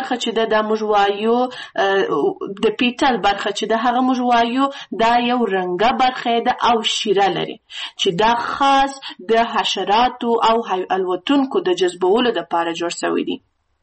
برخه چې ده موږ وایو د پیټل برخه چې ده هغه موږ وایو دا یو رنګه برخه ده او شیره لري چې دا خاص د حشراتو او الوتونکو د جذبولو دپاره جوړ شوی دی.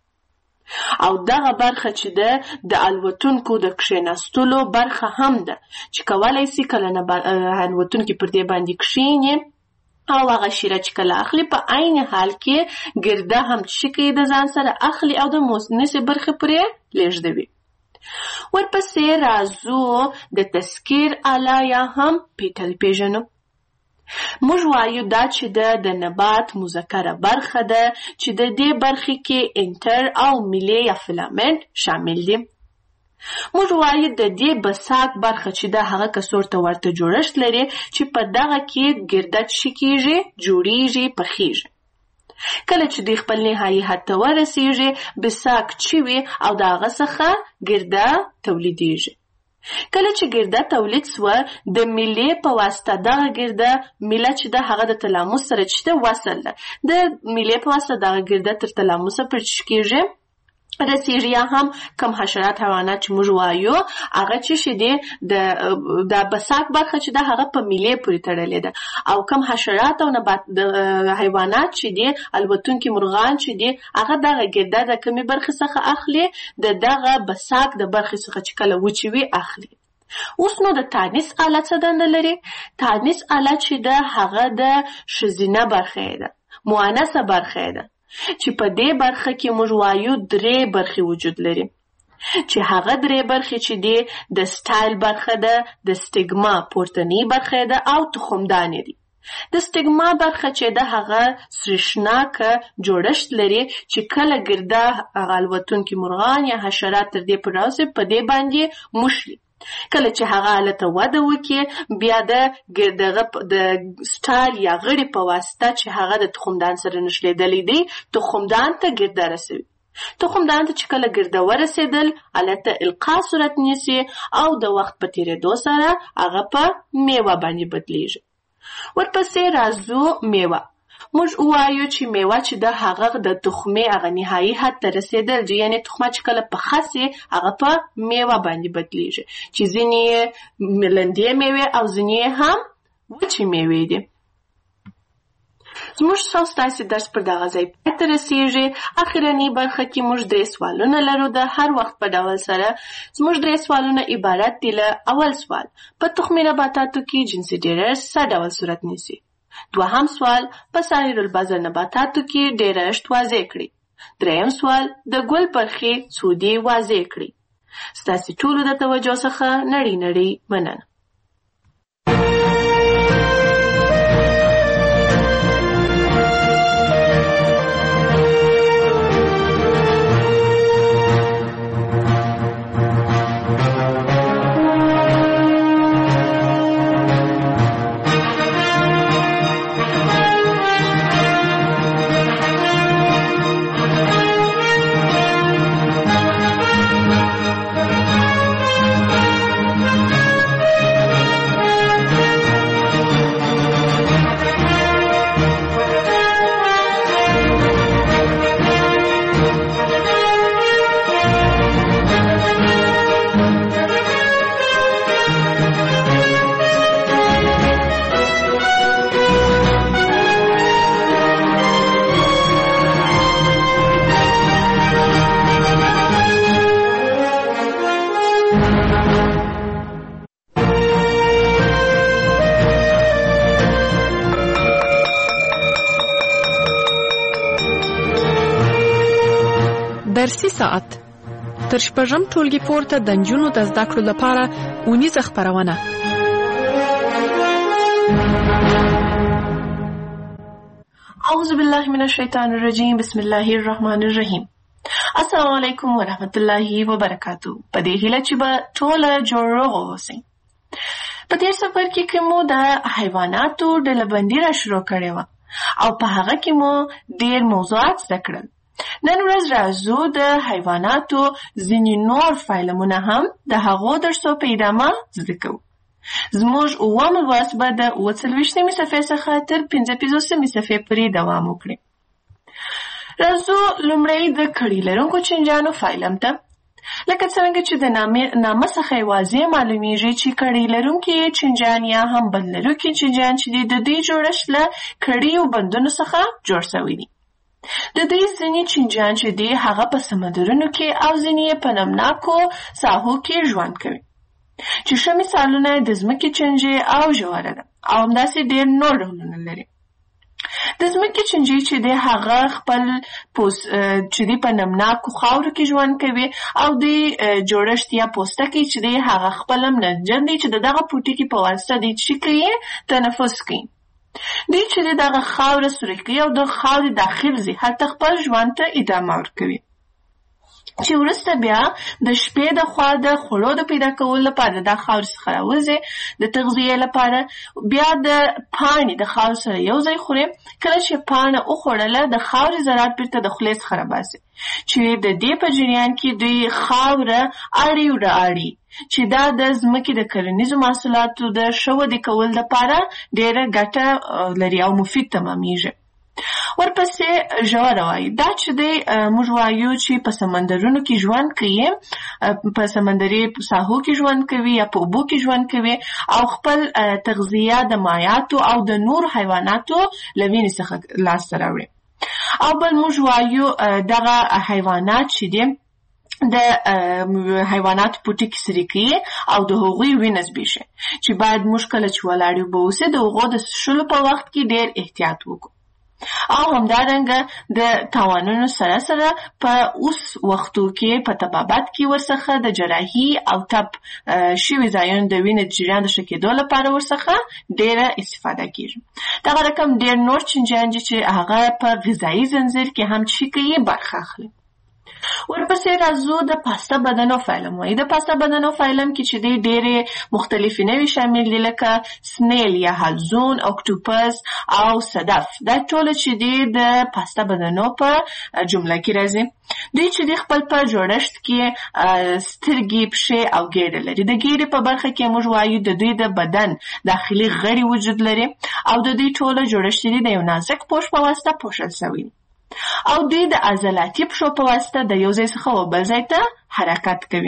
او دغه برخه چې ده د الوتونکو د کښېناستلو برخه هم ده چې کولی سي کله نه الوتونکي پر دې باندې کښېني او هغه شیره چې کله اخلي په عین حال کې ګرده هم چې کوي د ځان سره اخلي او د موسنسې برخې پرې لېږدوي. ورپسې راځو د تذکیر آله یا هم پیټل پیژنو. موږ وایو دا چې د نبات مذکره برخه ده چې د دې برخې کې انټر او میلې یا فیلامنټ شامل دي. موږ وایو د دې بساک برخه چې د هغه کڅوړ ته ورته جوړښت لري چې په دغه کې ګرده څه کېږي جوړیږي پخیږي. کله چې دوی خپل نهایي حد ته ورسیږي بساک چې وي او د هغه څخه ګرده تولیدیږي. کله چې ګرده تولید سوه د میلې په واسطه دغه ګرده میله چې ده هغه د تلاموس سره چې ده وصل ده د میلې په واسطه دغه ګرده تر تلاموسه پرې چې کېږي رسیږي. یا هم کم حشرات حیوانات چې موږ وایو هغه چې شي دی د بساک برخه چې ده هغه په میلې پورې تړلې ده او کم حشرات او نبات د حیوانات چې دی الوتونکي مرغان چې دی هغه دغه ګرده د کمې برخې څخه اخلي د دغه بساک د برخې څخه چې کله وچې وي اخلي. اوس نو د تانیث آله څه دنده لري؟ تانیث آله چې ده هغه د ښځینه برخه ده مؤنثه برخه ده چې په دې برخه کې موږ وایو 3 برخې وجود لري چې هغه 3 برخې چې دي د سټایل برخه ده د سټیګما پورتنی برخه ده او تخمدانې دي. د سټیګما برخه چې ده هغه سریښناکه جوړښت لري چې کله ګرده هغه الوتونکي مرغان یا حشرات تر دې پورې راوځي په دې باندې موښلي. کله چې هغه حالته وده وکړي بیا د سټایل یا غړي په واسطه چې هغه د تخمدان سره نښلېدلی دی تخمدان ته ګرده رسوي. تخمدان ته چې کله ګرده ورسېدل هلته القا صورت نیسي او د وخت په تېرېدو سره هغه په میوه باندې بدلیږي. ورپسې راځو میوه. موږ وایو چې میوه چې ده هغه د تخمې هغه نهایي حد ته رسېدل یعنې تخمه چې کله پخه سي هغه په میوه باندې بدلیږي چې ځینې یې لندې میوې او ځینې یې هم وچې میوې دي. زموږ ستاسې درس پر دغه ځای پای ته رسېږي. اخرنۍ برخه کې موږ 3 سوالونه لرو د هر وخت په ډول سره. زموږ 3 سوالونه عبارت دي له اول سوال په تخمي نباتاتو کې جنسي ډېرښت څه ډول صورت نیسي. دوهم سوال په سایر البذر نباتاتو کې ډېرښت واضح کړئ. دریم سوال د ګل برخې څو دي واضح کړئ. ستاسې ټولو د توجه څخه نړۍ مننه. درسي ساعت تر شپږم ټولګي پورته د نجونو د زده کړو لپاره اونیزه خپرونه. اعوذ بالله من الشیطان الرجیم بسم الله الرحمن الرحیم. السلام علیکم ورحمت الله وبرکاتو. په دې هیله چې به ټوله جوړ روغ اوسئ. په دې سفر کې مو د حیواناتو ډلبندي را شروع کړې وه او په هغه کې مو ډېر موضوعات زده کړل. نن ورځ راځو د حیواناتو ځینې نور فایلمونه هم د هغو درسو په ادامه زده کوو. زموږ اووم لوست به د 43مې صفحې څخه تر 55مې صفحې پورې دوام وکړي. راځو لومړی د کړي لرونکو چینجیانو فایلم ته. لکه څرنګه چې د نامه څخه یې واضح معلومیږي چې کړي لرونکي چینجیان یا هم بند لرونکي چینجیان چې د دوی جوړښت له کړیو بندونو څخه جوړ شوي دي. د دوی ځینې چینجیان چې دي هغه په سمندرونو کې او ځینې په نمناکو ساحو کې ژوند کوي، چې ښه مثالونه د ځمکې چینجي او ژوره ده، او همداسې ډېر نور ډولونه لري. د ځمکې چینجي چې دی هغه خپل چې دی په نمناکو خاورو کې ژوند کوي، او د جوړښت یا پوستکی چې دی هغه خپل نمجن دی چې دغه پوټکي په واسطه دی چې کوي تنفس کوي. دی چې دغه خاوره سوري کوي او د خاورې داخل ځي هلته خپل ژوند ته ادامه ورکوي، چې وروسته بیا د شپې د خوا د خوړو د پیدا کولو لپاره د خاورې څخه راوځي د تغذیې لپاره، بیا د پاڼې د خاورې سره یو ځای خوري. کله چې پاڼه وخوړله د خاورې ذرات بیرته د خولې څخه راباسي، چې د دې په جریان کې دوی خاوره اړي وراړي، چې دا د ځمکې د کرنیزو محصولاتو د ښه ودې کولو لپاره ډېره ګټه لري او مفید تمامیږي. ورپسې ژوره وایي، دا چې دی موږ وایو چې په سمندرونو کې ژوند کوي، په سمندري ساحو کې ژوند کوي یا په اوبو کې ژوند کوي، او خپل تغذیه د مایعاتو او د نور حیواناتو له وینې څخه لاسته راوړي. او بل موږ وایو دغه حیوانات چې دي د حیواناتو پوټکي سري کوي او د هغوی وینه زبېښي، چې باید موږ کله چې ولاړ یو به اوسې د هغو د څښلو په وخت کې ډېر احتیاط وکړو. او همدارنګه د تاوانونو سره سره په اوس وختو کې په طبابت کې ورڅخه د جراحي او تب شوي ځایونو د وینې د جریان د ښه کېدو لپاره ورڅخه ډېره استفاده کېږي. دغه رقم ډېر نور چینجیان دي چې هغه په غذایي زنځیر کې هم چې کوي برخه اخلي. ورپسې راځو د پاسته بدنو فایلم وایي. د پاسته بدنو فایلم کې چې دی ډېرې مختلفې نوې شامل دي، لکه سنیل یا حلزون، اکټوپس او صدف. دا ټول چې دی د پاسته بدنو په جمله کې راځي. دوی چې دی خپل په جوړښت کې سترګې، پښې او ګیډه لري. د ګیډې په برخه کې موږ وایو د دوی د بدن داخلي غړي وجود لري، او د دوی ټول جوړښت دی د یو نازک پوښ په واسطه پوښل شوی، او دوی د عضلاتي پښو په واسطه د یو ځای څخه بل ځای ته حرکت کوي.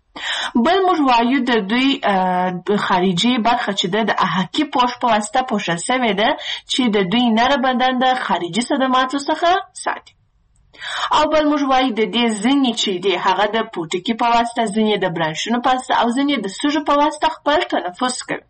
بل موږ وایو د دوی خارجي برخه چې د احاکي پوښ په واسطه پوښل شوې ده، چې د دوی نره بدن د خارجي صدماتو څخه ساتي. او بل موږ وایو د دې ځینې چې دی هغه د پوټکي په واسطه، ځینې د برانشونو په واسطه او ځینې د سږو په واسطه خپل تنفس کوي.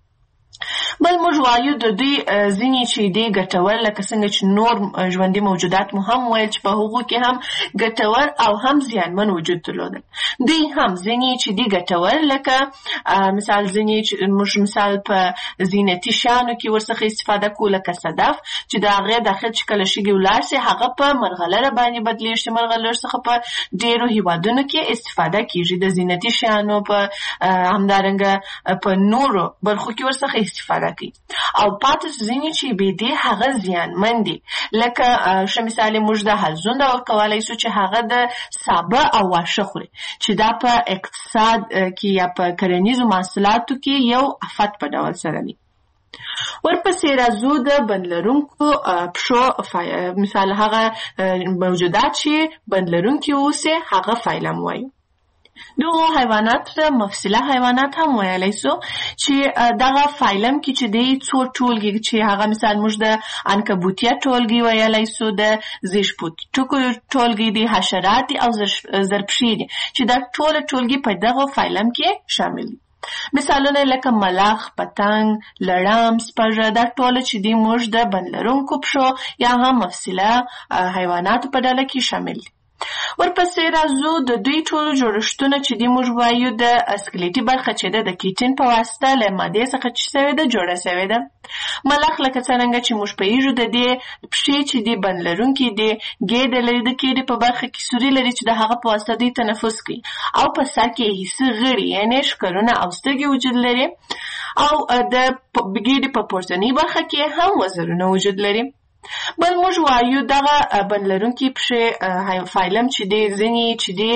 بل موږ وایو د دوی ځینې چې دی ګټور، لکه څنګه چې نور ژوندي موجودات مو هم ویل چې په هغو کې هم ګټور او هم زیانمن وجود درلودل. دوی هم ځینې چې دی ګټور، لکه ځینې چې موږ مثال په زینتي شیانو کې ورڅخه استفاده کوو، لکه صدف چې د هغې داخل چې کله شګې ولاړ شي هغه په مرغلره باندې بدلېږي. مرغلرو څخه په ډېرو هېوادونو کې استفاده کېږي، د زینتي شیانو په همدارنګه په نورو برخو کې ورڅخه استفاده کوي. او پاتې ځینې چې بې دې هغه زیانمن دي، لکه ښه مثال موږ د حلزون ډول کولی شو چې هغه د سابه او واښه خوري، چې دا په اقتصاد کې یا په کرنیزو محصولاتو کې یو افت په ډول سره دي. ورپسې راځو د بند لرونکو پښو مثال هغه موجودات چې بند لرونکي اوسي هغه فایلم وایو. دغه حیوانات ته مفصله حیوانات هم ویلی شو، چې دغه فایلم کې چې دی څو ټولګي چې هغه مثال موږ د عنکبوتیه ټولګي ویلی شو، د زیږپوټکو ټولګي دي، حشرات دي او زرپښې دي، چې دا ټول ټولګي په دغه فایلم کې شامل دي. مثالونه لکه ملخ، پتنګ، لړم، سپږه، دا ټول چې دی موږ د بند لرونکو پښو یا هم مفصله حیواناتو په ډله کې شامل دي. ورپسې راځو د دوی ټولو جوړښتونه چې دی موږ وایو د اسکلیټي برخه چې ده د کیټین په واسطه له مادې څخه چې شوې ده جوړه شوې ده. ملخ لکه څرنګه چې موږ پوهېږو د دې پښې چې دی بند لرونکي دي، ګیډه لري، د ګیډې په برخه کې سوري لري چې د هغه په واسطه دوی تنفس کوي، او په سر کې حسي غړي یعنې ښکرونه او سترګې وجود لري، او د ګیډې په پورتنۍ برخه کې هم وزرونه وجود لري. بل موږ وایو دغه بند لرونکي پښې فایلم چې دی ځینې چې دی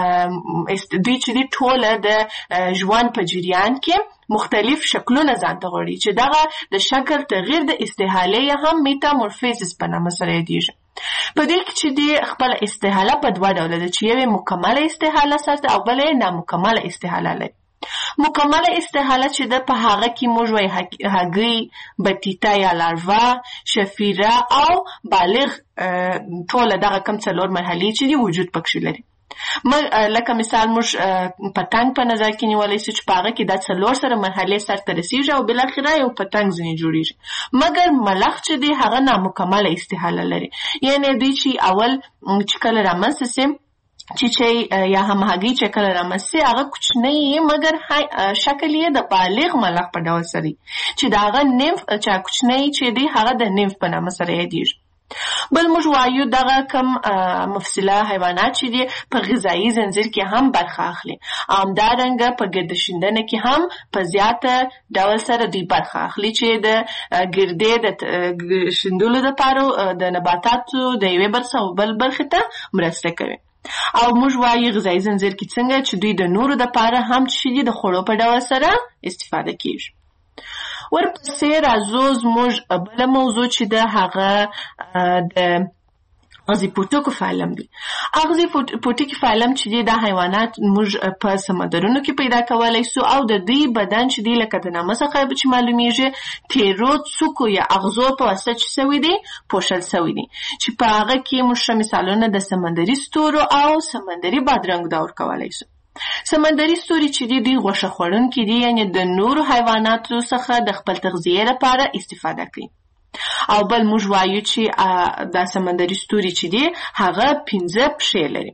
دوی چې دی ټوله د ژوند په جریان کې مختلف شکلونه ځان ته غواړي، چې دغه د شکل تغییر د استحاله یا هم میتامورفیزس په نامه سره یادیږي. په دې کې چې دی خپل استحاله په دوه ډوله ده چې یوه مکمله استحاله سره او بل نامکمله استحاله لري. مکمله استحاله چې ده په هغه کې موږ وایي هګۍ، بطیطه یا لاروا، شفیره او بالغ ټوله دغه کم څلور مرحلې چې دی وجود پکښې لري. لکه مثال موږ پتنګ په نظر کې نیولی سو چې په هغه کې دا څلور سره مرحلې سرته رسیږي او بالاخره یو پتنګ ځینې جوړیږي. مګر ملخ چې دی هغه نامکمله استحاله لري، یعنې دوی چې اول چې کله رامنځته سي چې یا هم هګۍ چې کله رامنځته سي هغه کوچنی مګر شکل یې د بالغ ملخ په ډول سره چې د هغه نیمف چې کوچنی چې دی هغه د نیمف په نامه سره یادیږي. بل موږ وایو دغه کم مفصله حیوانات چې دي په غذایي زنځیر کې هم برخه اخلي، همدارنګه په ګرده شیندنه کې هم په زیاته ډول سره دوی برخه اخلي چې د ګردې د شیندلو دپاره د نباتاتو د یوې برخې او بل برخې ته مرسته کوي. او موږ وایو غذایي زنځیر کې څنګه چې دوی د نورو دپاره هم چې دي د خوړو په ډول سره استفاده کیږي. ورپسې راځو زموږ بله موضوع چې ده هغه د اغزي پوټکو فعلم دی. اغزي پوټکي فعلم چې دی دا حیوانات موږ په سمندرونو کې پیدا کولی سو او د دوی بدن چې دی لکه د نامه څخه چې معلومیږي تیرو څوکو یا اغزو په واسطه چې سوي دي پوښل سوي دي چې په هغه کې موږ مثالونه د سمندري ستورو او سمندري بادرنګ دا ورکولی سو. سمندري ستوري چې دي دوی غوښه خوړونکي دي، یعنې د نورو حیواناتو څخه د خپل تغذیې لپاره استفاده کوي. او بل موږ وایو چې دا سمندري ستوري چې دي هغه 15 پښې لري.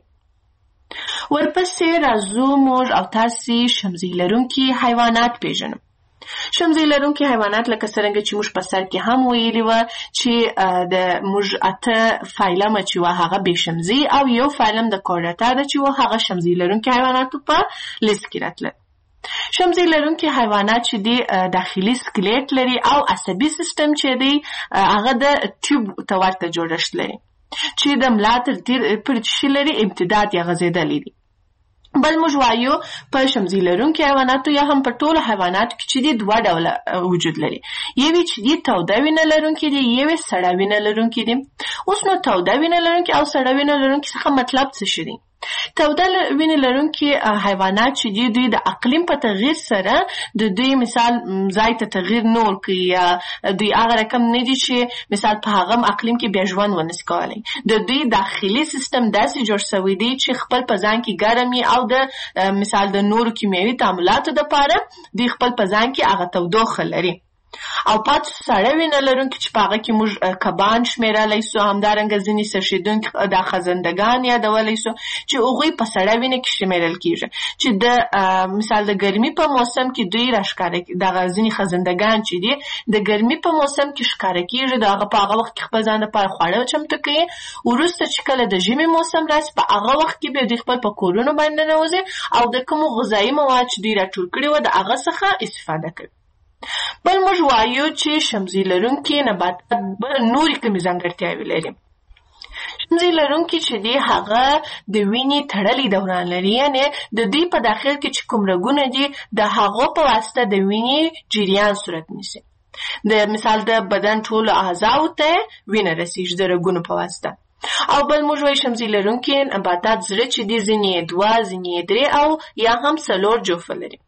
ورپسې راځو موږ او تاسې شمزۍ لرونکي حیوانات پیژنو. شمزۍ لرونکي حیوانات لکه څرنګه چې موږ په سر کې هم ویلي وه چې د موږ 8 فایلمه چې وه هغه بې شمزۍ او یو فایلم د کورډاتا ده چې وه هغه شمزۍ لرونکي حیواناتو په لیست کې راتلل. شمزۍ لرونکي حیوانات چې دی داخلي سکلیټ لري او عصبي سیستم چې دی هغه د ټیوب ته ورته جوړښت لري چې د ملا تر پورې چې لري امتداد یا غځېدلی دی. بل موږ وایو په شمزۍ لرونکي حیواناتو یا هم په ټولو حیواناتو کې چې دی دوه ډوله وجود لري، یوې چې دی توده وینه لرونکي دي، یوې سړه وینه لرونکي دي. اوس نو توده وینه لرونکي او سړه وینه لرونکي څخه مطلب څه شي دی؟ توده وینې لرونکي حیوانات چې دي دوی د اقلیم په تغییر سره د دوی مثال ځای ته تغییر نه ورکوي یا دوی هغه رقم نه دي چې مثال په هغه اقلیم کې بیا ژوند ونسي کولی. د دوی داخلي سیستم داسې جوړ شوی دی چې خپل په ځان کې ګرم او د مثال د نورو کیمیاوي تعاملاتو دپاره دوی خپل په ځان کې هغه تودوخه لري. او پاتې سړه وینه لرونکي چې په هغه کې موږ کبان شمیرلی سو، همدارنګه ځینې څرخېدونکي دا خزندګان یادولی سو چې هغوی په سړه وینه کې شمیرل کیږي چې د مثال د ګرمي په موسم کې دوی راښکاره دغه ځینې خزندګان چې دي د ګرمي په موسم کې ښکاره کیږي، د هغه په هغه وخت کې خپل ځان لپاره خواړه چمتو کوي. وروسته چې کله د ژمي موسم راسي په هغه وخت کې بیا دوی خپل په کورونو باندې ننوځي او د کومو غذایي مواد چې دوی راټول کړي وه د هغه څخه استفاده کوي. بل موږ وایو چې شمزۍ لرونکي نباتات نورې کومې ځانګړتیاوې لري. شمزۍ لرونکي چې دی هغه د وینې تړلي دوران لري، یعنې د دوی په داخل کې چې کوم رګونه دي د هغو په واسطه د وینې جریان صورت نیسي. د مثال د بدن ټولو اعضاو ته وینه رسیږي د رګونو په واسطه. او بل موږ وایو شمزۍ لرونکي نباتات زړه چې دی ځینې 2 ځینې 3 او یا هم 4 جوفه لري.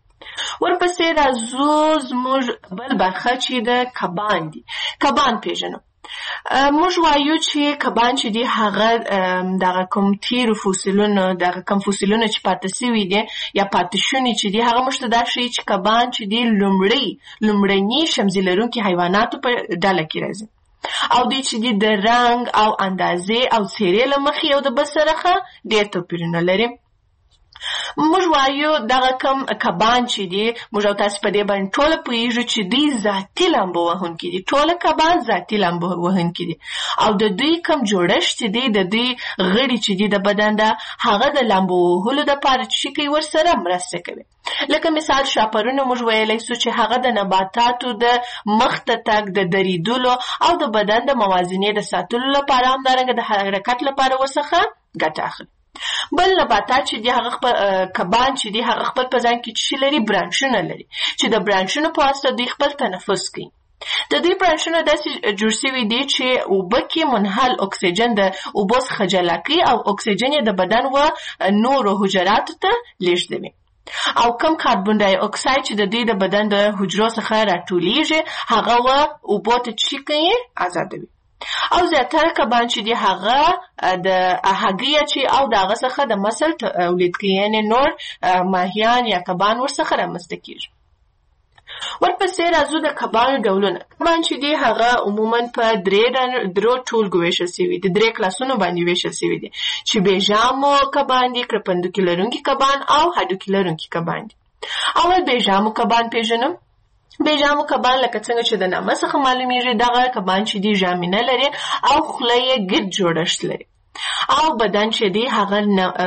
ورپسې راځو زموږ بل برخه چې د کبان دي. کبان پیژنو. موږ وایو چې کبان چې دي هغه دغه کوم تیرو فوسیلونو دغه کوم فوسیلونه چې پاتې سوي دي یا پاتې شوني چې دي هغه موږ ته دا ښیي چې کبان چې دي لومړني شمزۍ لرونکي حیواناتو په ډله کې راځي او دوی چې دي د رنګ او اندازې او څیرې له مخې یو د بل سره ډېر توپیرونه لري. موږ وایو دغه کم کبان چې دي موږ او تاسې په دې باندې ټوله پوهېږو چې دوی ذاتي لامبو وهونکي دي. ټوله کبان ذاتي لامبو وهونکي دي او د دوی کم جوړښت چې دی د دوی غړي چې دي د بدن ده هغه د لامبو وهلو دپاره چې کوي ورسره مرسته کوي. لکه مثال شاپرونه موږ ویلی سو چې هغه د نباتاتو د مخ ته تګ د دریدلو او د بدن د موازنې د ساتلو لپاره همدارنګه د حرکت لپاره ورڅخه ګټه اخلي. بل نباتات چې دي هغه کبان چې دي هغه خپل په ځان کې چې لري برانشونه لري چې د برانشونو په واسطه دوی خپل تنفس کوي. د دوی برانشونه داسې جوړ شوي دي چې اوبه کې منحل اکسیجن د اوبو څخه جلا کوي او اکسیجن یې د بدن و نورو حجراتو ته لیږدوي. او کم کاربن ډای اکساید چې د دوی د بدن د حجرو څخه راټولیږي هغه و اوبو ته چی کوي آزادوي. او زیاتره کبان چې دي هغه د هګۍ چې او د هغه څخه د مسل تولید کوي، یعنې نور ماهیان یا کبان ورڅخه رامنځته کیږي. ورپسې راځو د کبانو ډولونه. کبان چې دي هغه عموما په درو ټولګو ویشل شوي دي، 3 کلاسونو باندې ویشل شوي دي چې بیژامو کبان دي، کرپندوکي لرونکي کبان او هډوکي لرونکي کبان دي. اول بیژامو کبان پیژنم. بیژامو کبان لکه څنګه چې د نامه څخه معلومیږي دغه کبان چې دي ژامینه لري او خوله یې ګرد جوړښت لري او بدن چې دی هغه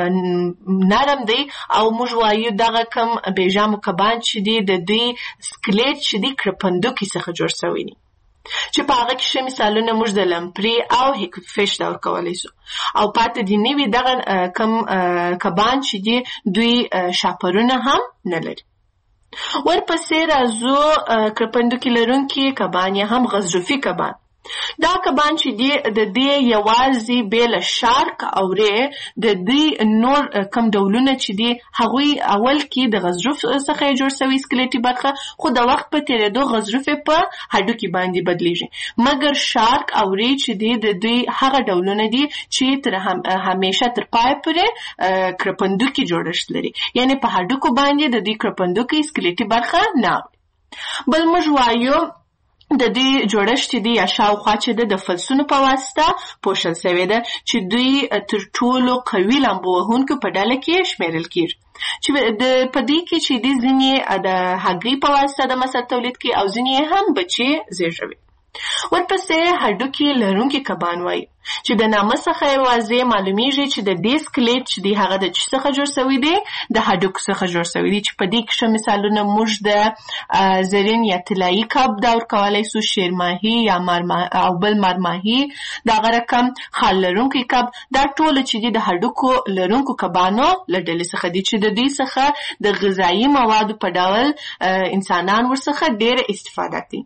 نرم دی او موږ وایو دغه کم بیژامو کبان چې دی د دوی سکلیټ چې دی کرپندوکي څخه جوړ شوی دی چې په هغه کې ښه مثالونه موږ د لمپري او هیکفش دا ورکولی شو. او پاتې دي نوي دغه کم کبان چې دی دوی شاپرونه هم نه لري. ورپسې راځو کرپندوکي لرونکي کبان یا هم غضروفي کبان. دا کبان چې دی د دې یوازې بیل شارک او ری د دې نور کم ډولونه چې دی هغوی اول کې د غضروف څخه جوړ شوی سکلیټي برخه خو د وخت په تیریدو غضروف په هډوکي باندې بدلیږي، مګر شارک او ری چې دی د دوی هغه ډولونه دي چې تر همیشه تر پای پورې کرپندوکي جوړښت لري، یعنی په هډوکو باندې د دې کرپندوکي سکلیټي برخه نه. بل موږ وایو د دې جوړښت دی یا شاوخوا چې د فلسونو په واسطه پوښل شوی ده چې دوی تر ټولو قوي لامبو وهونکو په ډله کې شمیرل کیږي چې په دې کې چې د ځینې د هګۍ په واسطه د مسل تولید کوي او ځینې هم بچي زیږوي. ورپسې هډوکي لرونکي کبان وایي چې د نامه څخه یې واضح معلومیږي چې د دې سکلیټ چې دی هغه د چی څخه جوړ شوی دی، د هډوکو څخه جوړ شوی دی چې په دې کې ښه مثالونه موږ د زرین یا طلایي کب دا ورکولی شو، شیرماهي یا او بل مارماهي، دغه رقم خال لرونکی کب. دا ټول چې دی د هډوکو لرونکو کبانو له ډلې څخه دي چې د دوی څخه د غذایي موادو په ډول انسانان ورڅخه ډېره استفاده کوي.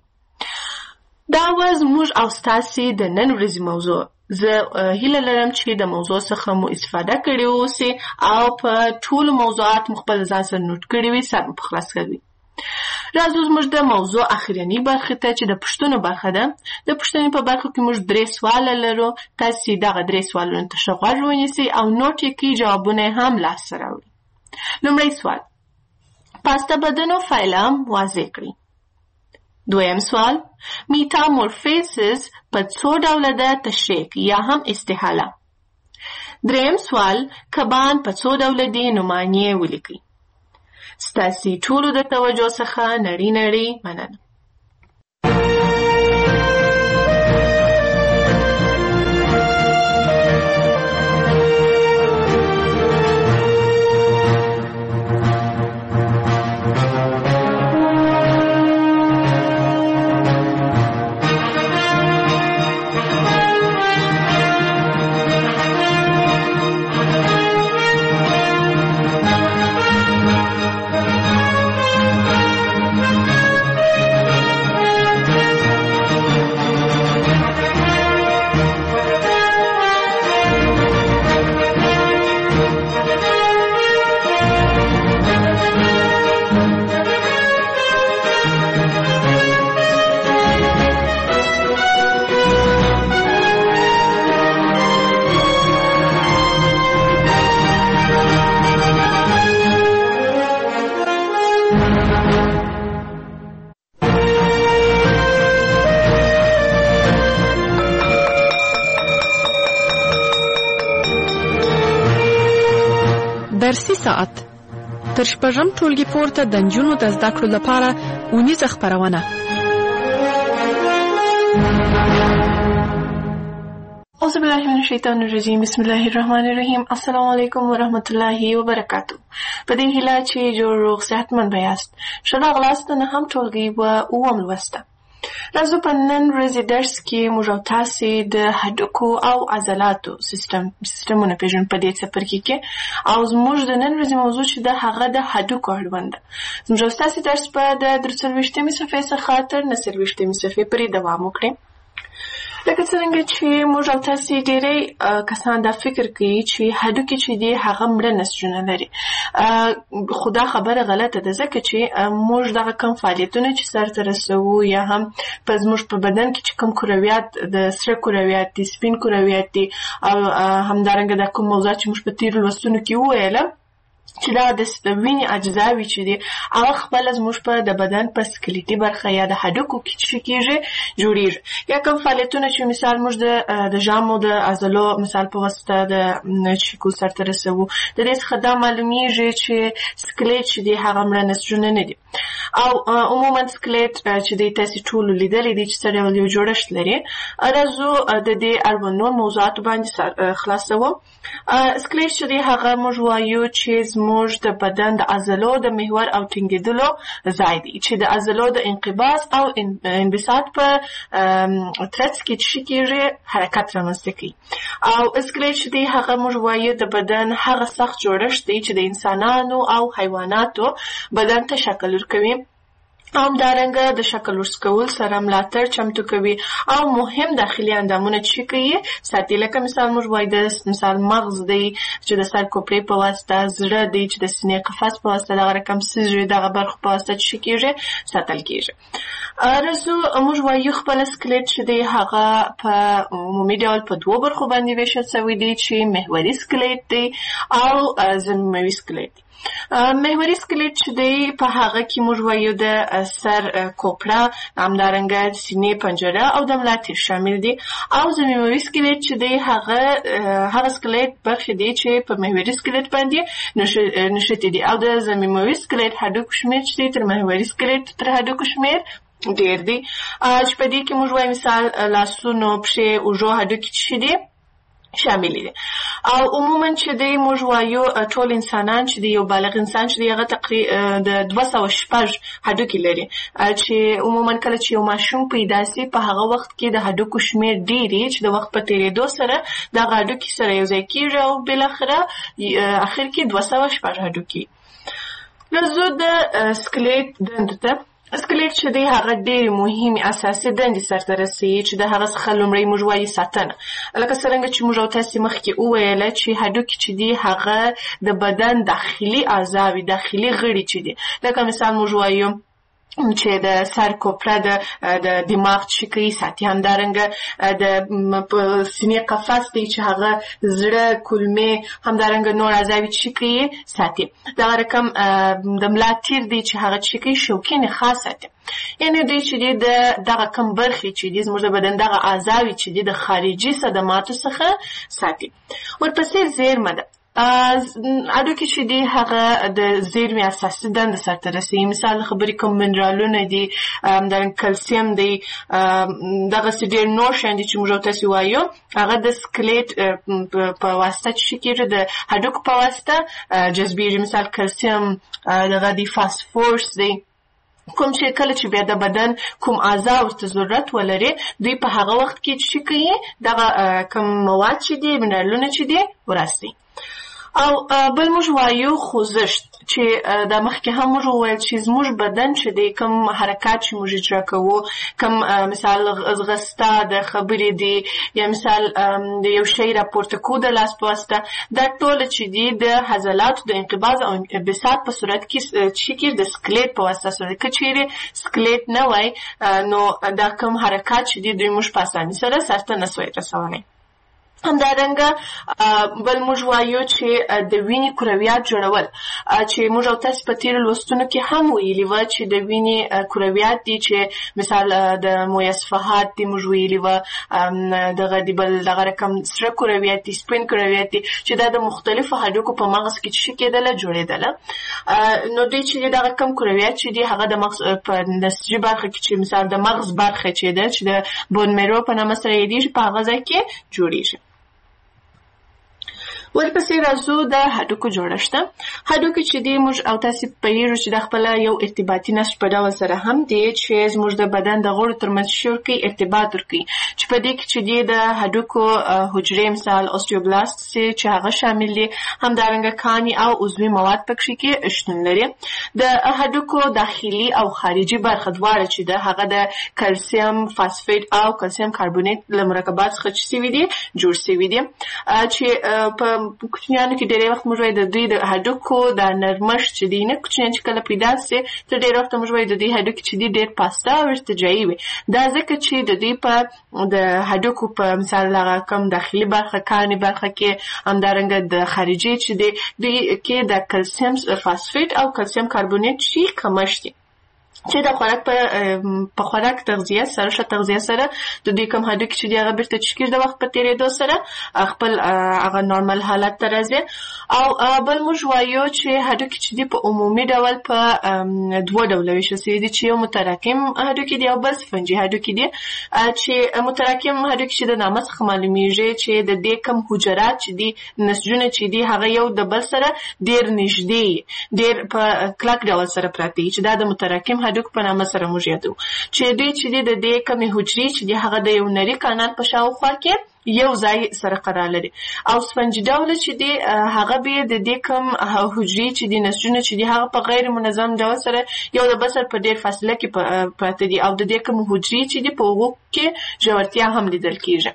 دا وز موږ او ستاسې د نن ورځې موضوع. زه هیله لرم چې د موضوع څخه مو استفاده کړې اوسئ او په ټولو موضوعات مو خپل ځان سره نوټ کړي وي، سر مو په خلاص کړي. راځو زموږ د موضوع اخرنۍ برخې ته چې د پوښتنو برخه ده. د پوښتنې په برخه کې موږ 3 سواله لرو. تاسې دغه 3 سوالونو ته ښه غوږ ونیسئ او نوټ یې کړئ، جوابونه هم لاسته راوړئ. لومړی سوال: پاسته بدنو فایلم واضح کړئ. دویم سوال: میتامورفیزس په څو ډوله ده تشریح یا هم استحاله. دریم سوال: کبان په څو ډوله دي نومانې ولیکئ. ستاسې ټولو د توجه څخه نړۍ مننه. درسي ساعت تر شپږم ټولګي پورته د نجونو د زده کړو لپاره اونیزه خپرونه. اعوذ بالله من الشیطان الرجیم، بسم الله الرحمن الرحیم. السلام علیکم ورحمت الله وبرکاتو. په دې هیله چې جوړ روغ صحتمند به یاست. ښه راغلاست د نهم ټولګي و اووم لوسته. راځو په نن ورځې درس کې موږ او تاسې د هډوکو او عضلاتو سیستمونه پېژنو په دې څپرکي کې. او زموږ د نن ورځې موضوع چې ده هغه د هډوکو اړوند ده. زموږ ستاسې درس په د 43مې صفحې څخه تر 49مې صفحې پورې دوام وکړي. لکه څرنګه چې موږ او تاسې ډېری کسان دا فکر کوي چې هډوکي چې دي هغه مړه نسجونه لري، خو دا خبره غلطه ده، ځکه چې موږ دغه کم فعالیتونه چې سرته رسوو یا هم په زموږ په بدن کې چې کم کرویات د سره کرویات دي، سپین کرویات دي، او همدارنګه دا کوم موضوعات چې موږ په تېرو لوستونو کې وویله چې دا د وینې اجزاوې چې دي هغه خپله زموږ په د بدن په سکلیټي برخه یا د هډوکو کې چې کېږي جوړېږي. یا کوم فعالیتونه چې مثال موږ د ژامو د عضلو مثال په واسطه د چیکو سرته رسوو، د دې څخه دا معلومیږي چې سکلیټ چې دی هغه مړه نسجونه نه دي. او عموما سکلیټ چې دی تاسې ټولو لیدلی دی چې څه ډول یو جوړښت لري. راځو د دې اړوند نور موضوعاتو باندې خلاصوم. سکلیټ چې دی هغه موږ وایو چې زموږ د بدن د عضلو د محور او ټینګېدلو ځای دی، چې د عضلو د انقباض او انبساط په ترڅ کې چې کېږي حرکت رامنځته کوي. او سکلیټ چې دی هغه موږ وایو د بدن هغه سخت جوړښت دی چې د انسانانو او حیواناتو بدن ته شکل ورکوي، همدارنګه د شکل ورکول سره ملاتړ چمتو کوي او مهم داخلي اندامونه چې کوي ساتي. لکه مثال موږ وایو د مثال مغز دی چې د سر کوپړې په واسطه، زړه دی چې د سینې قفس په واسطه، دغه رقم سږي دغه برخو په واسطه چې کېږي ساتل کېږي. راځو موږ وایو خپل سکلیټ چې دی هغه په عمومي ډول په دوو برخو باندې ویشل شوی دی چې محوري سکلیټ دی او ضمیموي سکلیټ دی. محوري سکلیټ چې دی په هغه کې موږ وایو د سر کوپړه، همدارنګه سینې پنجره او د ملا تیر شامل دي. او ضمیموي سکلیټ چې دی هغه سکلیټ برخې دي چې په محوري سکلیټ باندې نښتي دي. او د ضمیموي سکلیټ هډوکو شمېر چې دی تر محوري سکلیټ تر هډوکو شمېر ډېر دی، چې په دې کې موږ وایو مثال لاسونو، پښې، اوږو هډوکي چې دي شامل دي. او عموما چې دی موږ وایو ټول انسانان چې دی یو بالغ انسان چې دی هغه تقریبا د 206 هډوکي لري، چې عموما کله چې یو ماشوم پیدا سي په هغه وخت کې د هډوکو شمېر ډېر چې د وخت په تېرېدو سره دغه هډوکي سره یو ځای کېږي او بالاخره اخر کې 206 هډوکي. راځو د سکلیټ دندو ته. سکلیټ چې دی هغه ډېرې مهمې اساسي دندې سرته رسوي چې د هغه څخه لومړی موږ وایو ساتنه. لکه څرنګه چې موږ او تاسې مخکې وویله چې هډوکي چې دی هغه د بدن داخلي اعضاوې، داخلي غړي چې دي. لکه مثال موږ وایو چې د سر کوپړه د دماغ چې کوي ساتي، همدارنګه د سینې قفس دی چې هغه زړه، کولمې، همدارنګه نور اعضاوې چې کوي ساتي. دغه رقم د ملا تیر دی چې هغه چې کوي شوکي نخاع ساتي. یعنې دوی چې دی دغه کم برخې چې دی زموږ د بدن دغه اعضاوې چې دی د خارجي صدماتو څخه ساتي. ورپسې زیرمه ده. هډوکي چې دی هغه د زیرمې اساسي دنده سرته رسوي. مثال خبرې کوم منرالونه دي، همدارنګه کلسیم دی، دغسې ډېر نور شیان دي چې موږ تاسې وایو هغه د سکلیټ په واسطه چې کېږي د هډوکو په واسطه جذبېږي. مثال کلسیم دغه دی، فاسفورس دی، کوم چې کله چې بیا د بدن کوم اعضا ورته ضرورت ولري دوی په هغه وخت کې چې کوي دغه کوم مواد چې دي، منرالونه چې دي ورسي. او بل موږ وایو خوځښت، چې دا مخکې هم موږ وویل چې زموږ بدن چې دی کوم حرکات چې موږ اجرا کوو، کوم مثال ځغسته د خبرې دی یا مثال د یو شی راپورته کو د لاس په واسطه، دا ټوله چې دی د عضلاتو د انقباض او انبساط په صورت کې چې کېږي د سکلیټ په واسطه سره. که چیرې سکلیټ نه وای نو دا کوم حرکات چې دی دوی موږ په اسانۍ سره سرته نسوای رسولی. همدارنګه بل موږ وایو چې د وینې کرویات جوړول، چې موږ او تاسې په تېرو لوستونو کې هم ویلي وه چې د وینې کرویات دي چې مثال د مویه صفحات دي، موږ ویلي وه دغه دی بل دغه رقم سره کرویات دي، سپین کرویات دي چې دا د مختلفو هډوکو په مغز کې چې کېدله جوړېدله. نو دوی چې دغه کم کرویات چې دي هغه د مغز په نسجي برخه کې چې مثال د مغز برخه چې ده چې د بون میرو په نامه سره یادېږي په هغه ځای کې جوړېږي. ورپسې راځو د هډوکو جوړښت. هډوکي چې دی موږ او تاسې پوهېږو چې دا خپله یو ارتباطي نسج په ډول سره هم دی چې زموږ د بدن د غړو ترمنځ شوکي ارتباط ورکوي، چې په دې کې چې دی د هډوکو حجرې مثال اوستیوبلاست چې هغه شامل دي، همدارنګه کاني او عضوي مواد پکې کې شتون لري. د هډوکو داخلي او خارجي برخه دواړه چې ده هغه د کلسیم فاسفیت او کلسیم کاربونیت له مرکبات څخه چې سوي دي جوړ سوي دي، چې په کوچنیانو کې ډېری وخت موږ وایو د دوی د هډوکو د نرمښت چې دی نه کوچنیان چې کله پیدا سي تر ډېر وخت موږ وایو د دوی هډوکي چې دي ډېر پاسته او ارتجاعي وي. دا ځکه چې د دوی په د هډوکو په مثال هغه کوم داخلي برخه کاني برخه کې همدارنګه د خارجي چې دی دوی کې د کلسیم فاسفیت او کلسیم کاربونیت شي کمښت دي، چې د خوراک په خوراک تغذیه سره ښه تغذیه سره د دوی کوم هډوکي چې دی هغه بیرته چې کېږي د وخت په تېرېدو سره خپل هغه نورمال حالت ته راځي. او بل موږ وایو چې هډوکي چې دی په عمومي ډول په دوه ډوله ویشل سوي دي، چې یو متراکم هډوکي دي او بل سفنجي هډوکي دي. چې متراکم هډوکي چې د نامه څخه معلومیږي چې د دې کوم حجرات چې دي نسجونه چې دي هغه یو د بل سره ډېر نږدې ډېر په کلک ډول سره پراته دي، چې دا د متراکم هډوکو په نامه سره موږ یادو. چې دوی چې دي د دې کمې حجرې چې دي هغه د یو نري کانال په شاوخوا کې یو ځای سره قرار لري. او سفنجي ډوله چې دي هغه به د دې کم حجرې چې دي نسجونه چې دي هغه په غیر منظم ډول سره یو د بل سره په ډېر فاصله کې پراته دي، او د دې کم حجرې چې دي په هغو کې ژورتیا هم لیدل کېږي.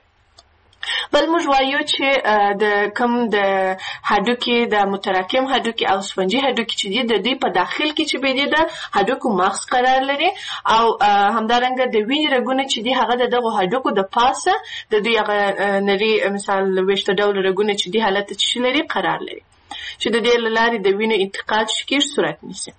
بل موږ وایو چې د کم د هډوکي د متراکم هډوکي او سفنجي هډوکي چې دي د دوی په داخل کې چې به دي د هډوکو مغز قرار لري، او همدارنګه د وینې رګونه چې دي هغه د دغو هډوکو د پاسه د دوی هغه نري مثال ویشته ډول رګونه چې دي حالت چې لري قرار لري، چې د دې له لارې د وینې انتقال چې کېږي صورت نیسي.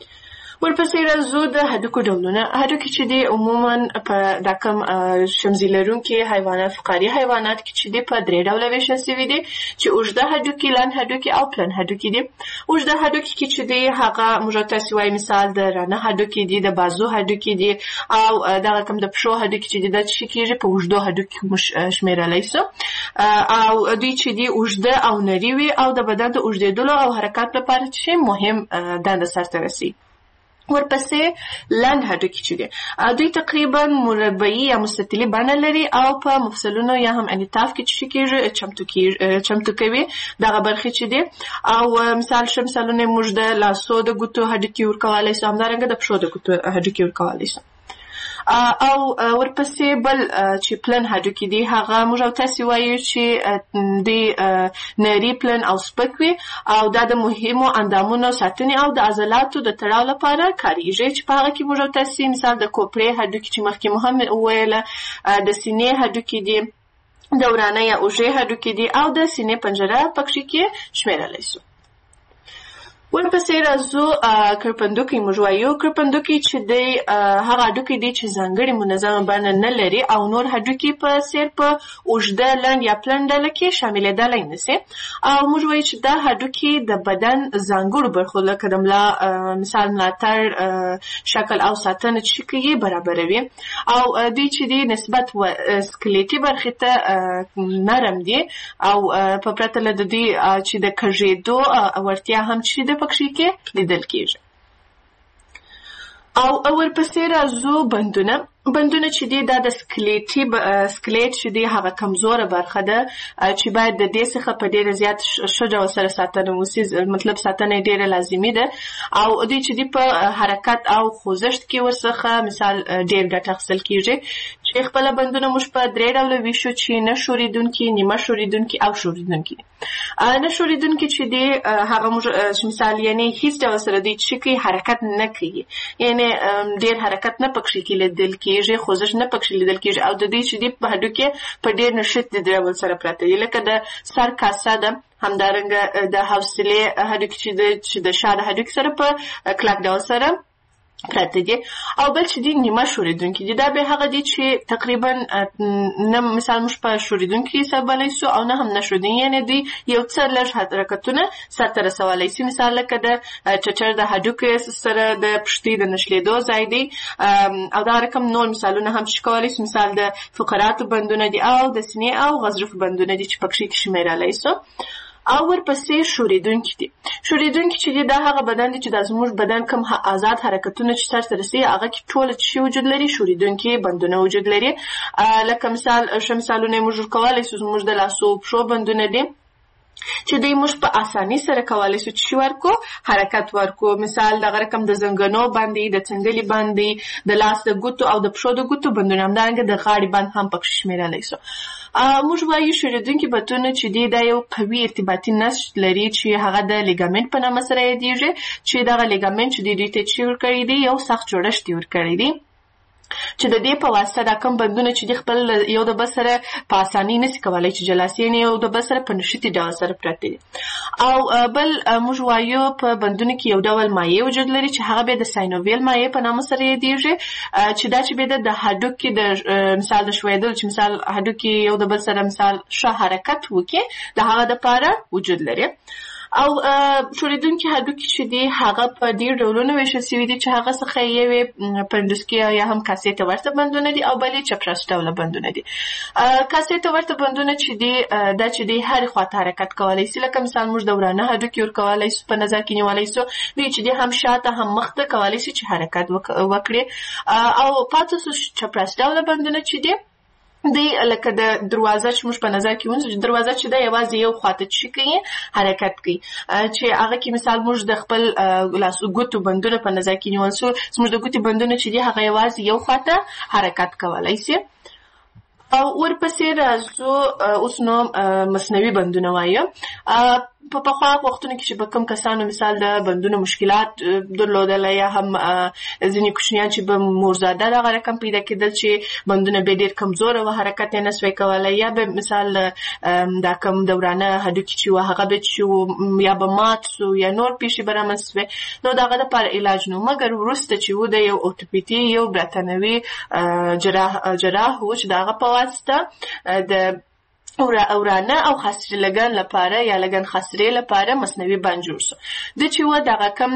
ورپسې راځو د هډوکو ډولونه. هډوکي چې دي عموما په دا کوم شمزي لرونکي حیوانات فقاري حیوانات کې چې دي په درې ډوله ویشل سوي دي، چې اوږده هډوکي، لنډ هډوکي او پلن هډوکي دي. اوږده هډوکي کې چې دي هغه موږ تاسې وایو مثال د رانه هډوکي دي، د بازو هډوکي دي، او دغه کوم د پښو هډوکي چې دي دا چې کېږي په اوږدو هډوکي شمېرلی سو. او دوی چې دي اوږده او نري وي او د بدن د اوږدېدلو او حرکت لپاره چې مهم دنده سرته رسي. ورپسې لنډ هډوکي چې دي دوی تقریبا مربعي یا مستطیلي بڼه لري او په مفصلونو یا هم انعطاف کې چې کېږي چمتو کوي دغه برخې چې دي. او مثال ښه مثالونه موږ د لاسو د ګوتو هډوکي ورکولی سو، همدارنګه د پښو د ګوتو هډوکي ورکولی سو. او ورپسې بل چې پلن هډوکي دي هغه موږ او تاسې وایو چې دوی نري پلن او سپک وي، او دا د مهمو اندامونو ساتنې او د عضلاتو د تړاو لپاره کارېږي، چې په هغه کې موږ او تاسې مثال د کوپړې هډوکي چې مخکې مو هم وویله، د سینې هډوکي دي، د ورانه یا اوږې هډوکي دي، او د سینې پنجره پکې کې شمېرلی سو. ورپسې راځو کرپندوکي. موږ وایو کرپندوکي چې دی هغه هډوکي دي چې ځانګړې منظمه بڼه نه لري او نور هډوکي په څېر په اوږده، لنډ یا پلن ډله کې شاملېدلی نسي. او موږ وایو چې دا هډوکي د بدن ځانګړو برخو لکه د ملا مثال ملاتړ شکل او ساتنه چې کوي برابروي. او دوی چې دي نسبت سکلیټي برخې ته نرم دي، او په پرته له د دوی چې د کږېدو وړتیا هم چې د پکې کې لیدل کېږي. او ورپسې راځو بندونه. بندونه چې دی دا د سکلیټ چې دی هغه کمزوره برخه ده چې باید د دې څخه په ډېره زیات ښه ډول سره ساتنه وسي، مطلب ساتنه یې ډېره لازمي ده. او دوی چې دی په حرکت او خوځښت کې ورڅخه مثال ډېر ګټه اخیستل کېږي، چې خپله بندونه موږ په درې ډوله ویشو چې نه ښورېدونکي، نیمه ښورېدونکي او ښورېدونکي. نه ښورېدونکي چې دی هغه موږ مثال یعنې هیڅ ډول سره دوی چې کوي حرکت نه کوي، یعنې ډېر حرکت نه پکې کې لیدل کېږي، خوځښت نه پکې لیدل کېږي. او د دوی چې دی په هډوکي په ډېر نښتې ډول سره پراته دي، لکه د سر کاسه ده، همدارنګه د حوصلې هډوکي چې د شا د هډوکي سره په کلک ډول سره پراته دي. او بل چې دي نیمه ښورېدونکي دي، دا به هغه دي چې تقریبا نه مثال موږ په ښورېدونکي حسابولی سو او نه هم نه ښورېدونکي، یعنې دوی یو څه لږ حرکتونه سرته رسولی سي. مثال لکه د چچر د هډوکي سره د پښتۍ د نښلېدو ځای دی، او دا رقم نور مثالونه هم چې کولی سو، مثال د فقراتو بندونه دي او د سینې او غضروف بندونه دي چې پکې کې شمېرلی سو. او ورپسې شوریدونکي دي. شوریدونکي چې دي دا هغه بدن دي چې دا زموږ بدن کوم آزاد حرکتونه چې سرته رسي هغه کې ټول چې وجود لري شوریدونکي بندونه وجود لري. لکه مثالونه موږ کولی شو زموږ د لاسو پښو بندونه دي چې دوی موږ په اساني سره کولی شو چې ورکو حرکت ورکو. مثال دغه رقم د زنګنو باندې د څنګلي باندې د لاس د ګوتو او د پښو د ګوتو بندونه همدارنګه د غاړې بند هم پکې شمیرلی شو. موږ وایو شوریدونکي بندونه چې دی دا یو قوي ارتباطي نسج لري چې هغه د لیګامنت په نامه سره یادیږي چې دغه لیګامنت چې دوی ته چې ورکړی دی یو سخت جوړښت یې ورکړی دی چې د دې په واسطه دا کوم بندونه چې د خپل یو د بل سره په اساني نشي کولی چې جلاسین یو د بل سره په نښتي ډول سره پراته دي. او بل موږ وایو په بندونو کې یو ډول مایع وجود لري چې هغه به د ساینوویل مایع په نامه سره یادیږي چې دا چې به د هډوکي د مثال د ښویېدلو چې مثال هډوکي یو د بل سره مثال ښه حرکت وکړي د هغه دپاره وجود لري. او شوریدونکي هډوکي چې دي هغه په ډېر ډولونو ویشل شوي دي چې هغه څخه یوې پنډوسکي یا هم کاسې ته ورته بندونه دي او بلې چپراس ډوله بندونه دي. کاسې ته ورته بندونه چې دي دا چې دي هرې خواته حرکت کولی شي. لکه مثال موږ د ورانه هډوکي ورکولی شو په نظر کې نیولی شو دوی چې دي هم شاته هم مخته کولی شي چې حرکت وکړي. او پاتې شو چپراس ډوله بندونه چې دي دی لکه د دروازه چې موږ په نظر کې ونیسو دروازه چې ده یوازې یو خواته چې کوي حرکت کوي چې هغه کې مثال موږ د خپل لاسو ګوتو بندونه په نظر کې نیول شو زموږ د ګوتې بندونه چې دي هغه یوازې یو خواته حرکت کولی شي. او ورپسې راځو اوس نو مصنوعي بندونه وایو. په پخوا وختونو کې چې به کوم کسانو مثال د بندونو مشکلات درلودله یا هم ځینې کوچنیان چې به مورزاده دغه رقم پیدا کېدل چې بندونه به ډېر کمزوره وه حرکت یې نه سوی کولی یا به مثال دا کوم دورانه هډوکي چې وه هغه به چې یا به مات سو یا نور پیښې به رامنځته سوې نو د هغه دپاره علاج نو مګر وروسته چې و د یو اوتوپیتي یو برتانوي جراح و چې د هغه په واسطه د ورانه او خاصري لګن لپاره یا لګن خاصري لپاره مصنوعي بند جوړ شو. د چې و دغه کم